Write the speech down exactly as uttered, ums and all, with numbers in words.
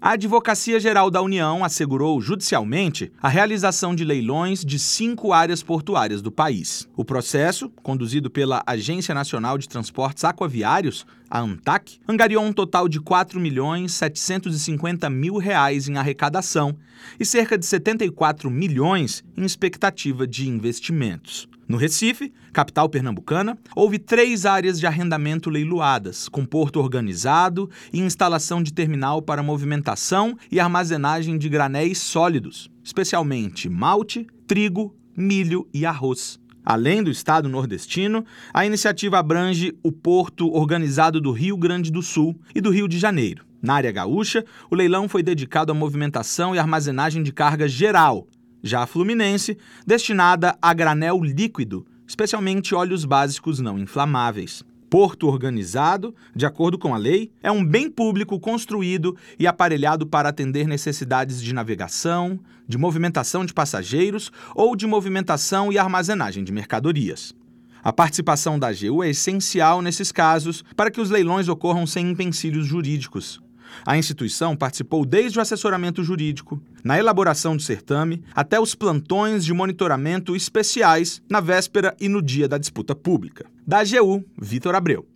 A Advocacia Geral da União assegurou judicialmente a realização de leilões de cinco áreas portuárias do país. O processo, conduzido pela Agência Nacional de Transportes Aquaviários, a ANTAQ, angariou um total de quatro milhões setecentos e cinquenta mil reais em arrecadação e cerca de setenta e quatro milhões em expectativa de investimentos. No Recife, capital pernambucana, houve três áreas de arrendamento leiloadas, com porto organizado e instalação de terminal para movimentação e armazenagem de granéis sólidos, especialmente malte, trigo, milho e arroz. Além do estado nordestino, a iniciativa abrange o porto organizado do Rio Grande do Sul e do Rio de Janeiro. Na área gaúcha, o leilão foi dedicado à movimentação e armazenagem de carga geral, já a fluminense, destinada a granel líquido, especialmente óleos básicos não inflamáveis. Porto organizado, de acordo com a lei, é um bem público construído e aparelhado para atender necessidades de navegação, de movimentação de passageiros ou de movimentação e armazenagem de mercadorias. A participação da A G U é essencial nesses casos para que os leilões ocorram sem empecilhos jurídicos. A instituição participou desde o assessoramento jurídico, na elaboração do certame, até os plantões de monitoramento especiais na véspera e no dia da disputa pública. Da A G U, Vitor Abreu.